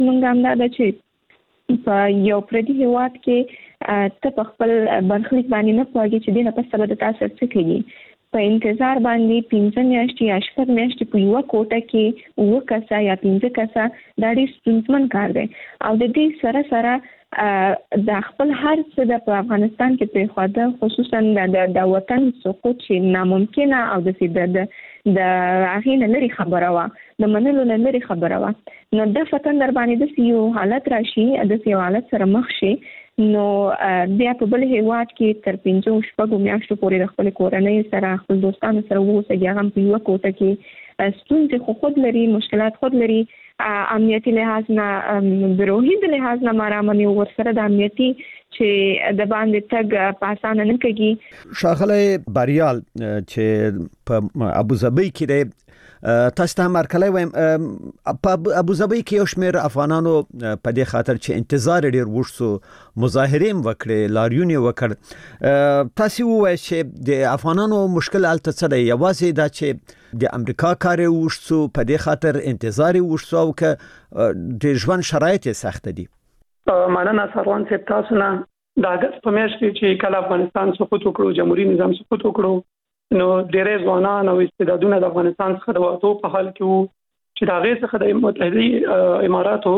موږ هم دا چې په یو پردي هیواد کې ته په خپل برخلیک باندې نه پوهېږي چې دې نه پس به د تاسو څه کوي. په انتظار باندې 15 میاشتې یا 6 میاشتې په یو کوټه کې 9 کسه یا 15 کسه دا ډېر ستونزمن کار دی او د دې سره د خپل هر څه د افغانستان کې په خواده خصوصا د وطن سقوط چې ناممکنه او د هغه نه لري خبره وا د منلو نه لري خبره وا نو د فتن در باندې د یو حالت راشي د یو حالت سره مخ شي نو بیا په بل هیواد کې تر 15 میاشتو پورې د خپل کورنۍ سره خپل دوستانو سره اوسېږي هم په یو کوټه کې ستونزې خود لري مشکلات خود لري امنیتي لحاظ نه بروهي د لحاظ نه مرامني ورسره د امنیتي چې د باندې تګ په اسانه نه کېږي. شاغله بریال چې په ابوظبي کې تاسو ته مرکلای وایم په ابوظبي کې یو شمېر افغانانو په دې خاطر چې انتظار ډیر وشو مظاهره وکړي لاریون وکړ تاسو وایي چې د افغانانو مشکل الته څه دی یوازې دا چې د امریکا کار وشو په دې خاطر انتظار وشو او که د ژوند شرایط سخت دي. مننه سروان صاحب تاسو نه د اگست په میاشت کې چې کله افغانستان سقوط وکړو جمهوریت نظام سقوط وکړو نو ډېرې ځوانان او استعدادونه د افغانستان څخه د وټو په حال کې وو چې د هغې څخه د متحده اماراتو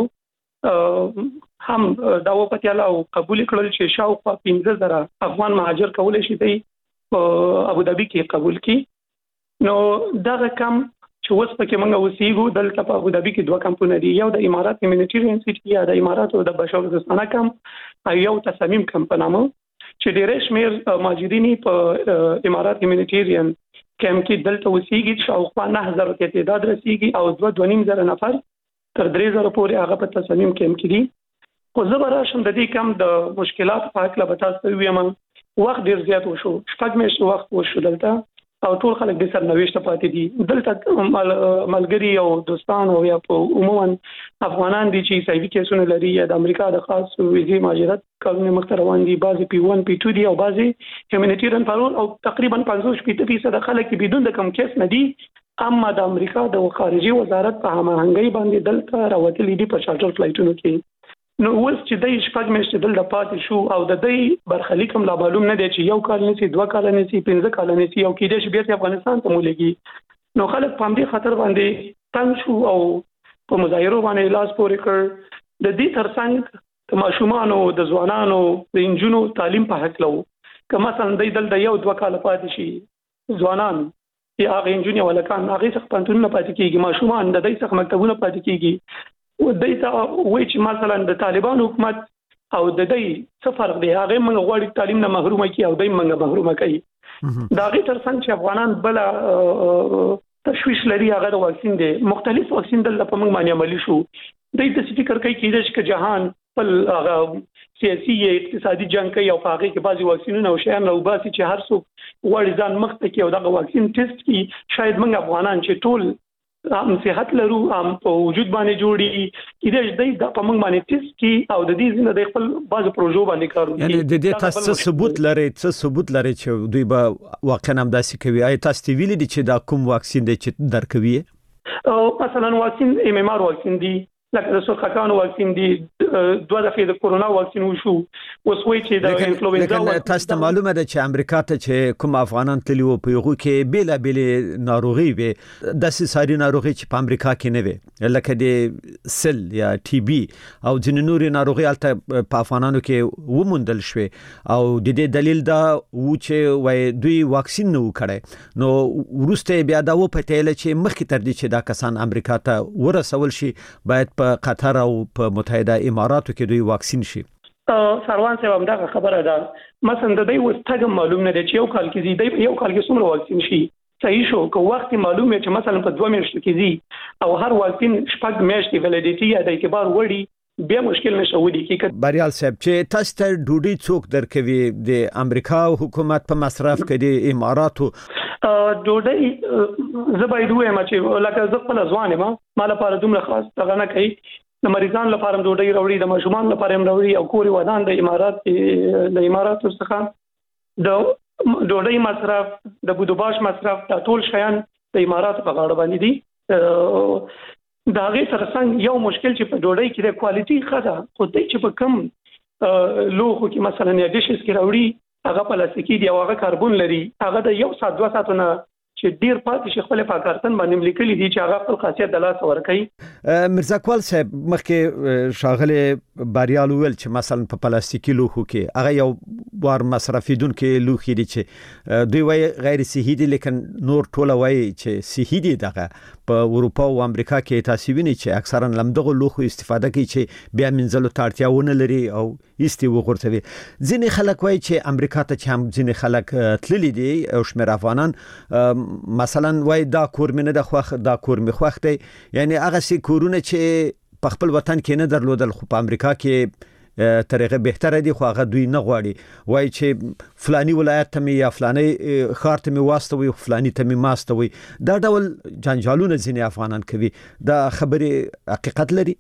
هم دا وپتیاله او قبول کړل چې شاوخوا 15,000 افغان مهاجر کولی شي دی په ابوظبي کې قبول کړي. نو دغه کم چې اوس پکې موږ اوسېږو دلته په ابوظبي کې 2 کمپونه دي یو د امارات هیومانیټیرین سیټي یا د اماراتو د بشردوستانه کمپ او یو تصمیم کمپ په نامه چې ډېر شمېر مهاجرین په امارات هیومانیټیرین کمپ کې دلته اوسېږي شاوخوا 9,000 ته تعداد رسیږي او 2.5 نفر تر 3,000 پورې هغه په تصمیم کمپ کې دي. خو زه به راشم د دې کم د مشکلات په اړه به تاسو ویم وخت ډېر زیات وشو 6 میاشتې وخت وشو دلته او ټول خلک د سرنوشت پاتې دي دلته ملګری او دوستان او یا په عموما افغانان دي چې سایوي کیسونه لري یا د امریکا د خاص ویزې مهاجرت کارونه مخ ته روان دي بعضي P1 P2 دي او بعضي هیومانیټیرین پارول او تقریبا 50% خلک بدون د کم کیس نه دي اما د امریکا د خارجي وزارت په هماهنګۍ باندې دلته راوتلي دي په چارټر فلایټونو کې. نو اوس چې د شپږ میاشتې دلته پاتې شو او د دې برخلیک هم لا معلوم نه دی چې یو کال نسی 2 کال نسی 15 کال نسی او کېدای شي بیا افغانستان ته مولېږي. نو خلک په دې خطر باندې تنګ شو او په مظاهرو باندې لاس پورې کړ. د دې ترڅنګ د ماشومانو د ځوانانو د انجونو تعلیم په حق لو که مثلا د دلته 1-2 کال پاتې شي ځوانان یا هغه انجونی ولکان هغه څخه پنځونه پاتې کیږي ماشومان د دې څخه مکتبونه پاتې کیږي و دیتا وای چې مثلا د طالبان حکومت او د دې څه فرق دی هغه موږ غواړي تعلیم نه محرومه کی او دای موږ محرومه کوي. دا غي ترڅنګ چې افغانان بل تشویش لري هغه د واکسین دی مختلف واکسین د په موږ باندې عملی شو د دې فکر کوي چې جهان بل هغه سیاسي اقتصادي جنگ کوي او هغه کې بعضي واکسینونه او شیان نو باسي چې هر څوک غواړي ځان مخ ته کوي او دغه واکسین ټیسټ کی شاید موږ افغانان چې ټول هم صحت لرو هم په وجود باندې جوړي کېدای د په موږ باندې ټیسټ کی او د دې زنه د خپل بعضو پروژو باندې کارو یعنی د دې تاسو ثبوت لري چې دوی به واقعا هم داسې کوي آیا تاسو ویلي دي چې دا کوم واکسین دی چې درکوي او مثلا واکسین MMR واکسین دی لکه د سرطان واکسین دی 2 دفعې د کورونا واکسین وشو اوس وایي چې د انفلوئنزا لیکن تاسو معلومه ده چې امریکا ته چې کوم افغانان تللی وو په یوه کې بیل ناروغي وي د ساري ناروغي چې په امریکا کې نه وي لکه د سل یا TB او ځینې نورې ناروغي البته په افغانانو کې وموندل شوې او د دې دلیل دا و چې وای دوی واکسین نه وکړي نو ورسته بیا دا و پته ل چې مخکې تر دې چې دا کسان امریکا ته ورسول شي باید په قطر او په متحده اماراتو کې دوی واکسین شي. سروان صاحب هم دا خبره ده مثلا د دې وستګم معلوم نه دی چې یو کال کې څومره واکسین شي صحیح شو که وخت معلومه چې مثلا په 2 میاشتو کې زی او هر واکسین شپږ میاشتې ولیډیټي یا د اعتبار وړي بیا مشکل نشو ودی کې بریال صاحب چې تاسو ته ډوډۍ څوک درکوي د امریکا حکومت په مصرف کې د اماراتو ډوډۍ زبایدو وایم چې لکه زه خپل ځوان یم مال لپاره دومره خاص څنګه نه کوي د مریضان لپاره ډوډۍ راوړي د ماشومان لپاره راوړي او کوري ودان د امارات څخه د ډوډۍ مصرف د بودوباش مصرف ټول شیان د امارات په غاړه باندې دي دا غي ترڅنګ یو مشکل چې په ډوډۍ کې د کوالټي خدا خو دې چې په کم لوخو کې مثلا یا ډیشز کې راوړي هغه پلاستیکي دی او هغه کاربون لري هغه د 1 ساعت 2 ساعتونه چې ډیر پاتې شي خپل پاکارتن باندې لیکلي دي چې هغه خپل خاصیت د لاس ورکړي. مرزا اقبال صاحب مخکې شاغله باریال ویل چې مثلا په پلاستیکي لوخو کې هغه یو بار مصرفیدونکو لوخي دي چې دوی وایي غیر صحي دي لیکن نور ټوله وایي چې صحي دي. دغه په اروپا او امریکا کې تاسو وینئ چې اکثرا لمدغه لوخو استفاده کوي چې بیا منځلو تړتیاونه لري او ایستي وغورځوي. ځینې خلک وایي چې امریکا ته چې هم ځینې خلک تللي دي او شمېر افغانان مثلا وای دا کور مې نه د خوښ دا کور مې خوښ دی، یعنی هغه سي کورونه چې په خپل وطن کې نه درلودل خو په امریکا کې طریقه بهتره دي خو هغه دوی نه غواړي وای چې فلانی ولایت ته یا فلانی ښار ته واستوي فلانی ته ماستوي. دا ډول جنجالونه ځینې افغانان کوي. دا خبره حقیقت لري؟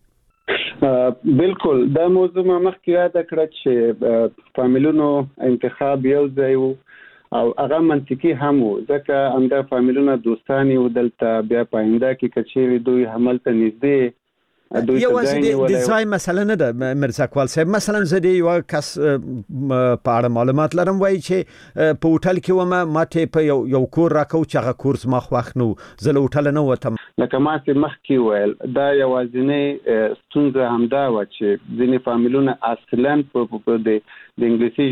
بالکل دا موضوع ما مخکې یاد کړ چې فامیلونو انتخاب یو ځای وو او هغه منطقي هم وو ځکه همدا فامیلونه دوستانی و دلته بیا پاینده کې کچېری دوی حمل ته نږدې یوازې د ځای مسله نه ده مرزا اقبال صاحب. مثلا زه د یو کس په اړه معلومات لرم وایي چې په هوټل کې ومه ماته په یو کور راکو چې هغه کور زما خوښ نو زه له هوټل نه وتم. لکه ما چې مخکې ویل دا یوازینی ستونزه همدا و چې ځینې فامیلونه اصلا په د انګلیسي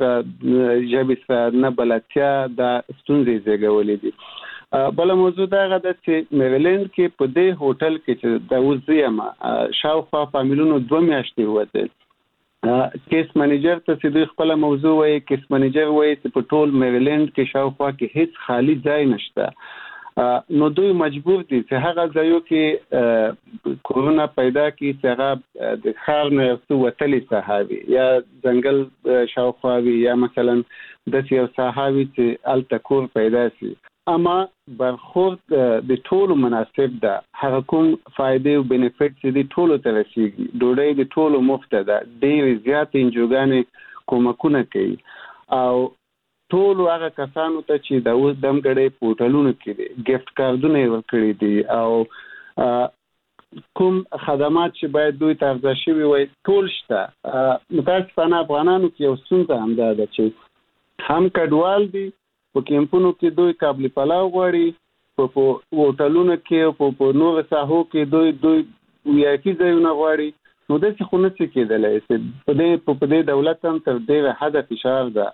ژبې سره نه بلدتیا دا ستونزې زیږولې دي. بل موضوع دا غدا چې میریلند کې په دې هوټل کې چې د وزیمه شاوخوا فامیلونو 2 میاشتې وته کیس منیجر ته چې دوی خپل موضوع وایي کیس منیجر وایي چې په ټول میریلند کې شاوخوا کې هیڅ خالی ځای نشته نو دوی مجبور دي چې هغه ځایو کې کورونا پیدا کی چې هغه د خار نه وتلي صحابي یا ځنګل شاوخوا یا مثلا د یو صحابي چې التکور پیدا شي اما برخورد د ټولو مناسب ده. هغه کوم فائدې او بینیفټس دي ټولو ته رسیږي. ډوډۍ د ټولو مفت ده. ډېر زیات انجوګانې کومکونه کوي او ټولو هغه کسانو ته چې د اوس دمګړې پورټالونو کې دي ګیفټ کارتونه ورکړي دي او کوم خدمات چې باید دوی ته ارزښت شوي وي ټول شته. متاسفانه افغانانو کې یو ستونزه همدا ده چې هم کډوال دي په کیمپونو کې دوی قابل پلاو غواړي په هوټلونو کې په نور ساحو کې دوی ویاکي ځایونه غواړي نو د څه خونه څه کېدلای شي په دې دولت هم تر ډېره حد فشار ده.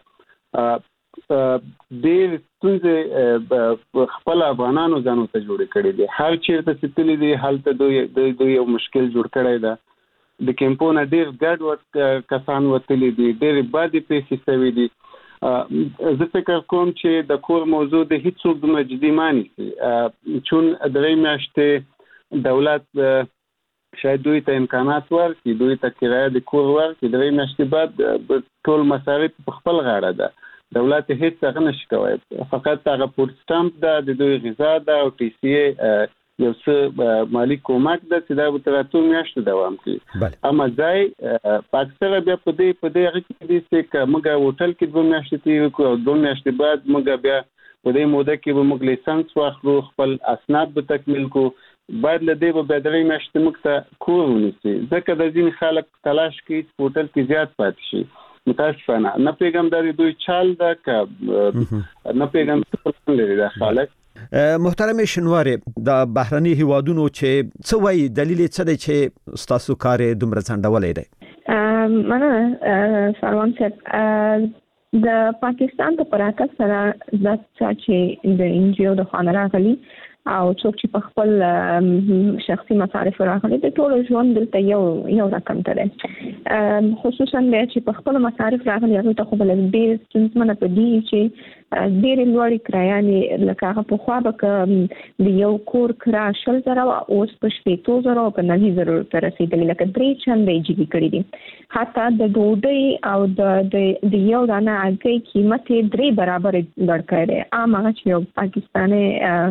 ډېر ستونزې خپل افغانانو ځانو ته جوړې کړې دي. هر چیرته چې تللي دي هلته دوی یو مشکل جوړ کړی ده. د کیمپونو ډېر ګډ کسان وتلي دي ډېرې بدې پیسې شوي دي. زه فکر کوم چې د کور موضوع د هیڅ څوک د مجدي مانی سي چون درې میاشتې دولت شاید دوی ته امکانات ورکړي دوی ته کرایه د کور ورکړي. درې میاشتې بعد ټول مصارف په خپل غاړه ده. دولت هیڅ څه نشي کوي فقط هغه پورت سټامپ ده د دوی غذا ده او ټي سي یو څه مالی کومک ده چې دا به تر 2 میاشتې دوام کوي. اما ځای په اکثره بیا په دې هغه کې دي چې موږ هوټل کې 2 میاشتې تیر کړو او 2 میاشتې بعد موږ بیا په دې موده کې به موږ لیسانس واخلو خپل اسناد به تکمیل کو بعد له دې به 3 میاشتې موږ ته کور ونیسي ځکه د ځین خلک تلاش کوي په هوټل کې زیات پاتې شي. متاسفانه نه پیغام د دوی چال ده ک نه پیغام څه لري د خلک. محترم شنواری د بهرني هیوادونو چې څه وایي دلیل څه دی چې تاسو کار دومره ځنډولې دی؟ مننه سلام صاحب د پاکستان ته پراته سره د چې د انجیو د خانه راغلي او څوک چې په خپل شخصي مصارف راغلي د ټول ژوند دلته یو رقم تر خصوصا چې په خپل مصارف راغلي هغه ته خو بل ډیر څنګه په دي چې ډیر لوړ کرایه لکه هغه په خوا به د یو کور کرا 10000 او اوس په 25000 په 9000 تر رسیدلی لکه 3 چندې جګی کړی دي. حتی د ډوډۍ او د یو دانه اګي قیمت 3 برابر لوړ کړی. عامه چې یو پاکستاني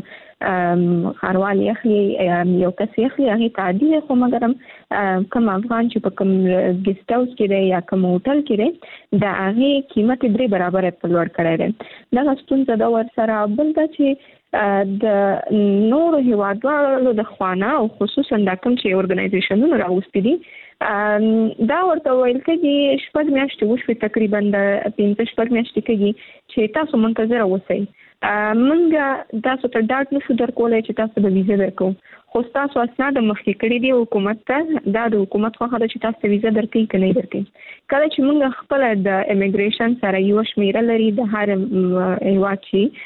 خاروالي اخلي یو کس اخلي هغه تعدي خو مګرم کوم افغان چې په کوم ګیسټ هاوس کې یا کوم هوټل کې دا هغه قیمت 3 برابر په لوړ کړی دی. دا ستونزه د ورسره بل د چې د نورو هیوادوالو د خوانه او خصوصا د کوم چې اورګنایزیشنونو راوستي دي دا ورته ویل کېږي شپږ میاشتې وشوي تقریبا د 15 میاشتې کېږي چې تاسو منتظر اوسئ منګه تاسو ته ډاټ نشو درکولای چې تاسو به ویزه درکو خو تاسو اسناد مخکې کړی دی حکومت ته دا د حکومت خو هغه چې تاسو ویزه درکې کني درکې کله چې موږ خپل د امیګریشن سره یو شمیره لري د هر هیواد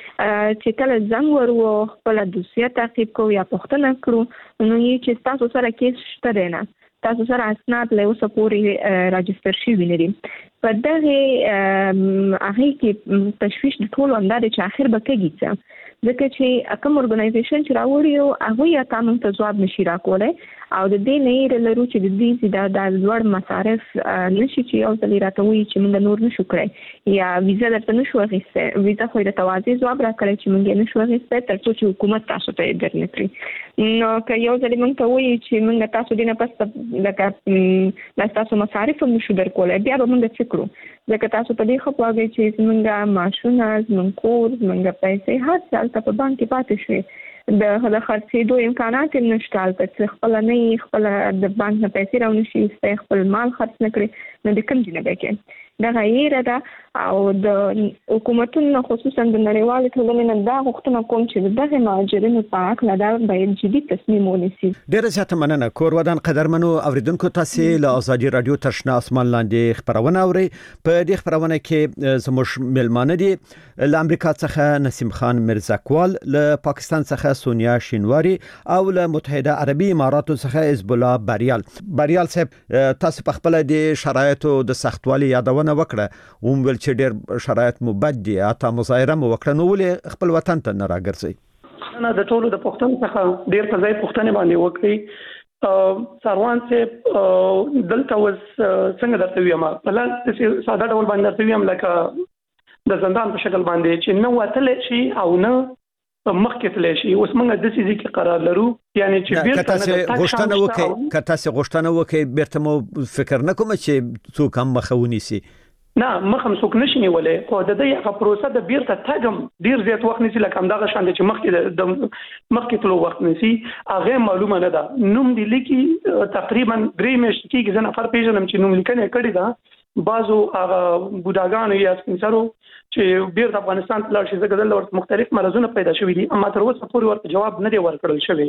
چې کله زنګ ورو خپل دوسیه تعقیب کوو یا پوښتنه کړو نو یې چې تاسو سره کیس شته دی نه تاسو سره اسناد له اوسه پورې راجستر شوي نه دي په دغه هغه کې تشویش د ټولو اندازې چې اخر به کېږي ځکه چې کوم اورګنایزیشن چې راوړي هغه یا قانون ته ځواب نشي راکولای او د دې نه لرو چې د دې د لوړ مصارف نشي چې یو ځل راټوي چې موږ نور نشو کړی یا ویزه درته نشو اخیسته ویزه خو د توازی ځواب راکړي چې موږ نشو اخیسته تر څو چې حکومت تاسو ته درنکړي نو که یو ځل موږ ته وایي چې موږ تاسو دې نه پس لکه تاسو مصارف هم نشو درکولای بیا به موږ څه کړو ځکه تاسو په دې خپل چې موږ ماشونه موږ کور موږ پیسې هر څه په بانک کې پاتې شي د خرڅېدو امکانات نشته چې خپل نه خپل د بانک نه پیسې راونشي خپل مال خرڅ نه کړي نو د کوم ځای نه بکې دا غیر ده او د حکومتونو خصوصا د نړیوال ټولنې نه دا غوښتنه کوم چې دغه مهاجرینو په اړه دا باید جدي تصمیم ونیسي. ډیره زیاته مننه کور ودان قدرمنو اوریدونکو تاسو له ازادي رادیو ترشنا اسمان لاندې خبرونه اوري په دې خبرونه کې زموږ ملمانه دي له امریکا څخه نسیم خان مرزاکوال له پاکستان څخه سونیا شینواری او له متحده عربی اماراتو څخه حزب الله بریال صاحب تاسو په خپل د شرایطو د سختوالي یادونه وکړه ول چې ډېر شرایط مبد دي اته مظاهره مو وکړه نو ولې خپل وطن ته نه راګرځي نه د ټولو د پښتون څخه ډېر په ځای پښتنه باندې وکړي سروان سے دلته وس څنګه درته ویما بل ساده ډول باندې درته ویم لکه د زندان په شکل باندې چې نو وتل شي او نه مخکې تللی شي اوس موږ د سې کې قرار لرو یعنی چې بیرته کته غوښتنه وکي بیرته مو فکر نه کوم چې څوک هم مخونی سي نه مخم څوک نشي نیولې خو د دې هغه پروسه د بیرته تاګم ډیر زیات وخت نسی لکه همدغه شان چې مخکې تلو وخت نسی هغه معلومه نه ده نوم دی لیکي تقریبا 3 میاشتې کې ځنه فر پیژنم چې نوم لیکنه کړی ده بعضو هغه بوډاګانو یا سپینسرو چې بیرته افغانستان ته لاړ شي ځکه دلته ورته مختلف مرزونه پیدا شوي دي اما تر اوسه پورې ورته جواب نه دی ورکړل شوی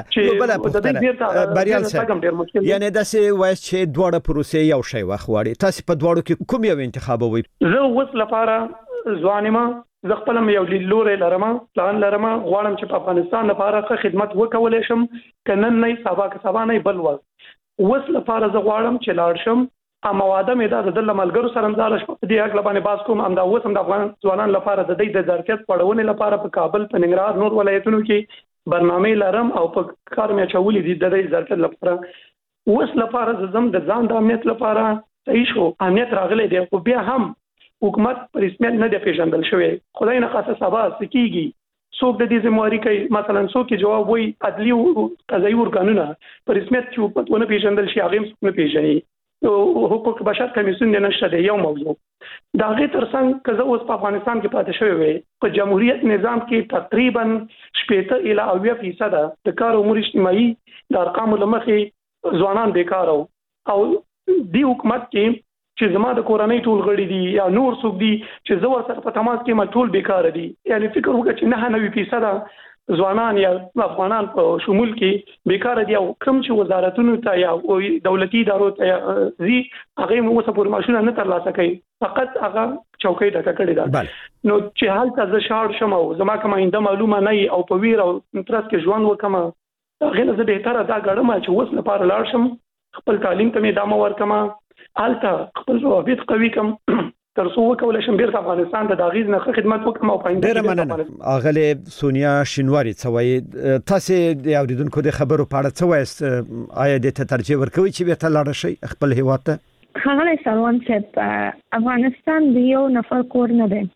چې د دې بیرته بریال صاحب یعنی داسې وایي چې دوړه پروسه یو شی واخواړي تاسو په دوړو کې کوم یو انتخابوي زه اوس لپاره ځوانما زه خپل یو لوري لرم پلان لرم غواړم چې په افغانستان لپاره ښه خدمت وکولای شم کنن نه سبا نه بل اوس لپاره زه غواړم چې لاړ شم اما واده مې دا د ملګرو سره مزاله شو په دې اړه باندې باز کوم امدا اوس هم د افغان ځوانان لپاره د دې د ظرفیت پړونې لپاره په کابل په ننګرهار نور ولایتونو کې برنامه لرم او په کار مې چولې دي د دې ظرفیت لپاره اوس لپاره زم د ځان د امنیت لپاره صحیح شو امنیت راغلی دی خو بیا هم حکومت پر رسمیت نه دی پیژندل شوی خدای نه خاصه سبا سکیږي څوک د دې ذمہواری کوي مثلا څوک جواب وایي عدلی او قضایي ورګانونه پر رسمیت چې په ونه پیژندل شي هغه هم نه پیژني حقوق بشر کمیسیون نشته دی یو موضوع دا غي ترڅنګ کزه اوس په افغانستان کې پاتې شوی وي په جمهوریت نظام کې تقریبا 70 الی 80% د کار امور اجتماعي د ارقام لمخې ځوانان بیکار او دی حکومت کې چې زما د کورنۍ ټول غړي دي یا نور څوک دي چې زو سره په تماس کې ما ټول بیکار دي یعنی فکر وکړه چې 90% ځوانان یا افغانان په شمول کې بیکار دي او کوم چې وزارتونو ته یا دولتي ادارو ته زی هغه مو څه پور ماشونه نه ترلاسه کوي فقط هغه چوکۍ ډکه کړی ده نو چې حال ته شاړ شم او زما کوم آینده معلومه نه او په ویر او ترڅ کې ژوند وکم هغه نه زه به تر دا غړم چې اوس لپاره لاړ شم خپل تعلیم ته مې دامه ورکم الته خپل روابط قوي کم ترڅو وکولای شم بیرته افغانستان ته د غیز نه خدمت وکم او پاینده اغله سونیا شینواری څوي تاسو د اوریدونکو د خبرو په اړه څه وایست آیا د ترجیح ورکوي چې بیرته لاړ شي خپل هیواد ته هغه سروان چې افغانستان د یو نفر کور نه دی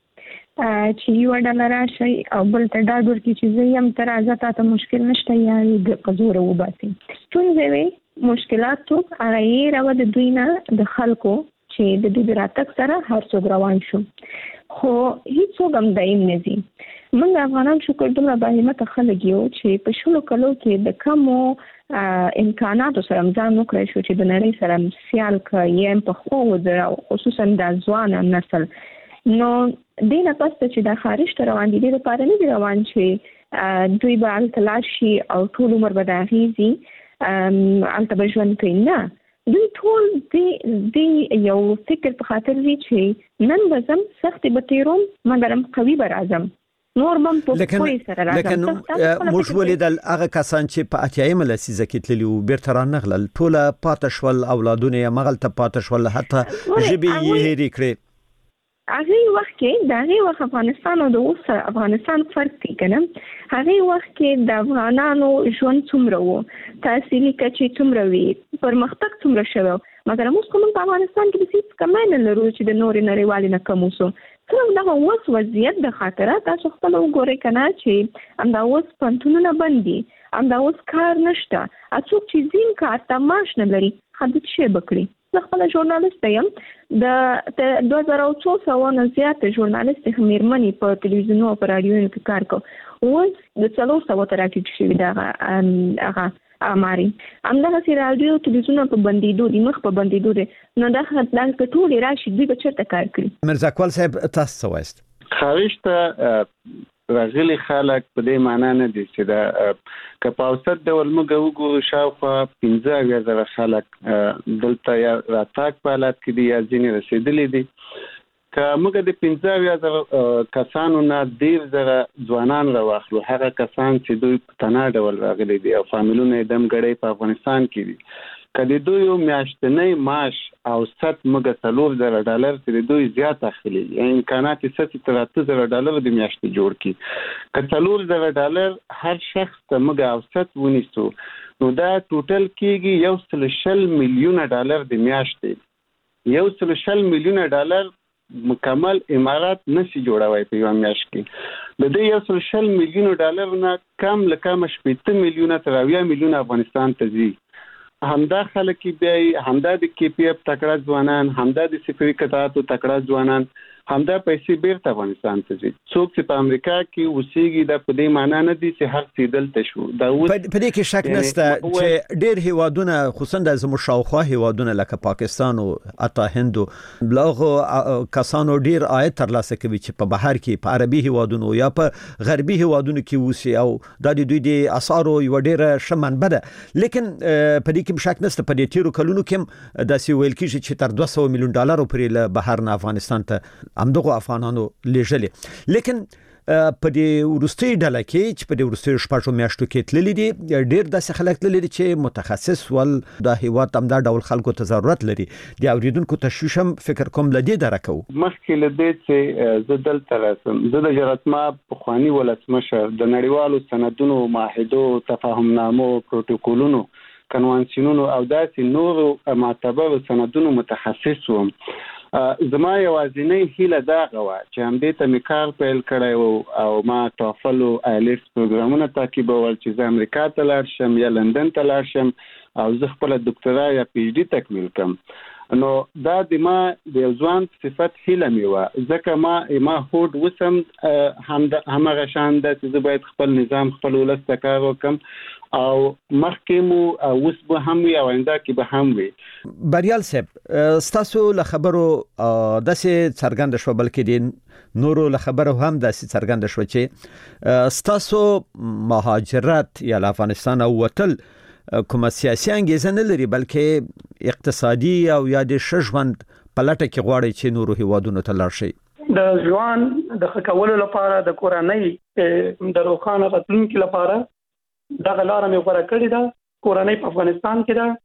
چې یو ډالر شي او بل ته دا ورکی چې زم تر ازات ته مشکل نشته یا د قزور وباسي څنګه وي مشکلات تو هغه راو د دوی نه د خلکو چې د دې راتګ سره هر څوک روان شو خو هیڅ هم دایم نه دي. موږ افغانان شکر دومره باهمته خلک یو چې په شلو کلو کې د کمو امکاناتو سره ځان وکړای شو چې د نړۍ سره سیال کړي په خو خصوصا د ځوان نسل. نو دینه پس چې د خارج ته روان دي د لپاره نه دي روان چې دوی به التلار شي او ټول عمر به د غیزي الته به ژوند کوي. نه دوی ټول دی یو فکر په خاطر وی چې نن بزم سخت به تیروم مګرم قوي به راځم نور من په کوی سره راځم. لیکن موږ ولیدل هغه کسان چې په اتیایم لسیزه کې تللی او بیرته رانغلل ټوله پاتشول اولادونه یې مغلته پاتشول حتی جبي یې هېری کړې. هغه وخت کې دغه وخت افغانستان او د اوس افغانستان فرق دی کنه. هغه وخت کې د افغانانو ژوند څومره وو تحصیلي کچې څومره وی پرمختګ څومره شوه مګر موږ کوم په افغانستان کې د هیڅ کمانه لرو چې د نورې نړیوالې نه کم وسو. څنګه دا اوس وضعیت د خاطره تاسو خپل وګورئ کنه چې امدا اوس پنتونونه بندي امدا اوس کار نشته اڅوک چې زین کار تماش نه لري حدود شی بکړي. زه خپل ژورنالیست یم د 2400 نه زیات ژورنالیست مېرمنې په تلویزیون او په رادیو کې کار کوي اوس د 400 تر راټیټ شوی دا هغه اماري همدغه سي رادیو تلویزیون په بندیدو دي مخ په بندیدو دي. نو دا خدای په ټول راشي دوی به چیرته کار کوي. مرزا کول صاحب تاسو وایست خارج ته راغلي خلک په دې معنی نه دي چې دا کپاوسط ډول موږ وګورو شاوخوا 15000 خلک دلته یا راتګ په حالت کې دي یا ځینې رسیدلي دي. که موږ د 15000 کسانو نه 10000 ځوانان راوخلو هغه کسان چې دوی په تنها ډول راغلي دي او فامیلونه یې دم غړي په افغانستان کې دي کله دوی یو میاشتنی معاش او ست موږ $3000 چې دوی زیات اخلي امکانات یې $7000 د میاشتې جوړ کی که $3000 هر شخص ته موږ او ست ونیسو نو دا ټوټل کېږي $120 میلیون د میاشتې $120 میلیون مکمل امارات نشي جوړوي په یو میاشت کې. د دې $120 میلیون نه کم لکه 80 میلیون تر 20 میلیون افغانستان ته ځي. همدا خلک بیا همدا د کې پی اف تکړه ځوانان همدا د سفری قطعاتو تکړه ځوانان همدا پیسې بیرته افغانستان ته ځي. څوک چې په امریکا کې اوسېږي دا په دې معنی نه دي چې هر څه دلته شو. دا په دې کې شک نشته چې ډېر هیوادونه خصوصا د زموږ شاوخوا هیوادونه لکه پاکستان او اتا هندو بلغه کسانو ډېر عاید ترلاسه کوي چې په بهر کې په عربي هیوادونو یا په غربي هیوادونو کې اوسي او د دوی د اسعارو یو ډېر شمن بده. لیکن په دې کې شک نشته په دې تیرو کلونو کې د سی ویل کې چې تر $200 میلیون پرې له بهر نه افغانستان ته همدغه افغانانو لېږلي. لیکن په دې ورستي ډله کې چې په دې ورستي شپږو میاشتو کې تللي دي ډېر داسې خلک تللي دي چې متخصص ول د هیواد همدا ډول خلکو ته ضرورت لري. د اوریدونکو تشویش هم فکر کوم لدی درکو مخکې لدې چې زه دلته راسم زه د جراتما په خواني ولسمشر د نړیوالو سندونو معاهدو تفاهمنامو پروتوکولونو کنوانسیونونو او داسې نورو معتبر سندونو متخصص وم. زما یوازینی هیله دا غوا چې هم دې ته میکار پیل کړی او ما توفل او ایلټس پروګرامونه تعقیبول چې زه امریکا ته لاړ شم یا لندن ته لاړ شم او زه خپل ډاکټرا یا پی ایچ ډي تکمیل کړم. نو دا د ما د ځوان صفت هیله مې وه ځکه ما هوډ وسم همغه شان ده چې زه باید خپل نظام خپل ولس ته کار وکړم او مخکې مو اوس به هم وي او آینده کې به هم وي. بریال صاحب ستاسو له خبرو داسې څرګنده شوه بلکې د نورو له خبرو هم داسې څرګنده شوه چې ستاسو مهاجرت یا له افغانستان وتل کومه سیاسي انګیزه نه لري بلکې اقتصادي او یا د ښه ژوند په لټه کې غواړي چې نورو هیوادونو ته لاړ شي. د ژوند د ښه کولو لپاره د کورنۍ د روښانه راتلونکي لپاره دغه لاره مې غوره کړې ده. کورنۍ په افغانستان کې ده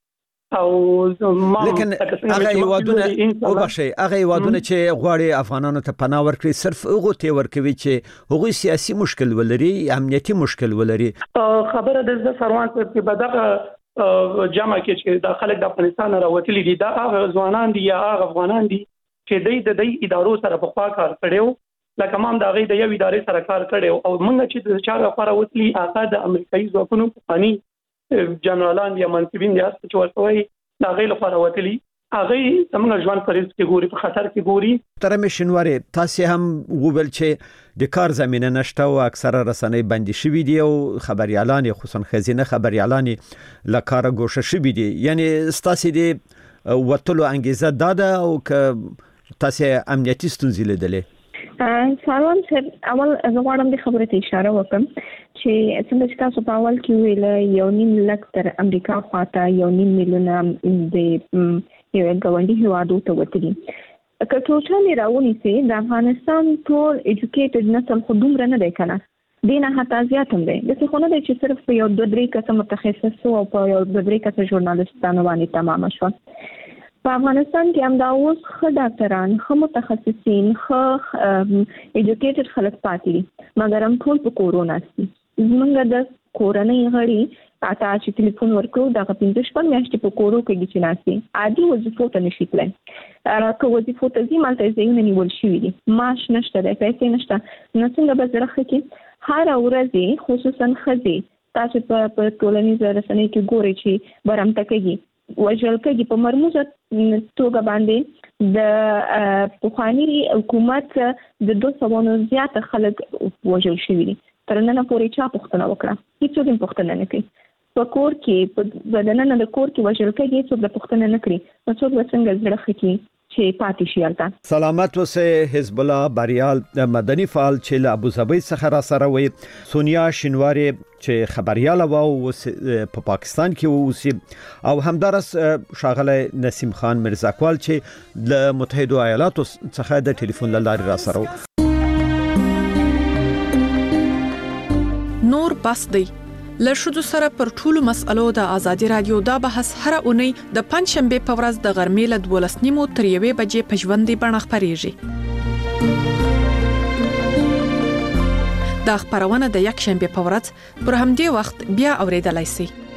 او ما لیکن هغه یوادونه او بشي هغه یوادونه چې غواړي افغانانو ته پناه ورکړي صرف هغه ته ورکوي چې هغه سیاسي مشکل ولري امنیتي مشکل ولري. خبره د سروان په بدغه جمع کې چې د خلک د افغانستان راوتلي دي دا هغه ځوانان دي یا هغه افغانان دي چې د ادارو سره په خوا کار کړو لکه مام دا غي د یو ادارې سره کار کړو او موږ چې د چار لپاره وتلی هغه د امریکایي ځواکونو په فني جنرالان یا منصبین دي چې ورته دا غي لپاره وتلی هغه زموږ ژوند پر رسک کې ګوري، په خطر کې ګوري. ترمه شنواري تاسو هم وویل چې د کار زمينه نشته او اکثره رسنۍ بندي شوې دي او خبريالان خصوصا خزینه خبريالان لکاره ګوشه شوې دي. یعنی ستاسو دي وټلو انګیزه داده او ک تاسو امنیتي ستونزې لیدلې؟ سلام سر، اول زه غواړم د خبرې ته اشاره وکړم چې څنګه چې تاسو په اول کې ویل 1.5 لک تر امریکا خواته 1.5 میلیونه د یو ګاونډي هیوادو ته وتلي. که ټوټالي راونیسي د افغانستان ټول ایجوکیټډ نسل خو دومره نه دی کنه، دینه حتی زیات هم دی. د څه خونه دی چې صرف په یو 2-3 کسه متخصص او په یو 2-3 کسه ژورنالیستانو باندې تمام شو. په افغانستان کې هم دا اوس ښه ډاکټران، ښه متخصصین، ښه ایجوکیټډ خلک پاتې دي، مګر هم ټول په کورونا دي. زمونږ د کورنۍ غړي اته چې ټلیفون ورکړو دا 15 میاشتې په کورو کې چې ناسي عادي وظیفو ته نشي تللی. که وظیفو ته ځي مالته ځایونه نیول شوي دي، معاش نشته دی، پیسې نشته، نو څنګه به زه کې هر ورځ خصوصا ښځې تاسو په ټولنیزو رسنیو کې ګورئ چې برمته کوي وژل کوي په مرموزه توګه باندې د پخوانی حکومت د 200 زیات خلک وژل شوي دي. تر نن پورې چا پوښتنه وکړه؟ هیڅوک هم پوښتنه نه کوي. په کور کې په بدننه د کور کې وژل کوي، هیڅوک د پوښتنه نه کوي. نو څوک څنګه زړه خکې چې پاتې شي البته. سلامت اوسه. حزب الله بریال مدني فعال چې له ابوظبي څخه را سره وي، سونیا شنواري چې خبرياله و په پاکستان کې اوسي، او همدارس شاغله نسیم خان مرزاکوال چې له متحده ایالاتو څخه د ټلیفون لارې را سره نور بس دی. لشدو سره پر ټولو مسألو د ازادي رادیو دا بحث هر اونۍ د پنځشنبه په ورځ د غرمې له 12:30 تر 1 بجې په ژوندۍ بڼه خپرېږي. دا خبرونه د یک شنبه په ورځ پر همدې وخت بیا اوریدلای شئ.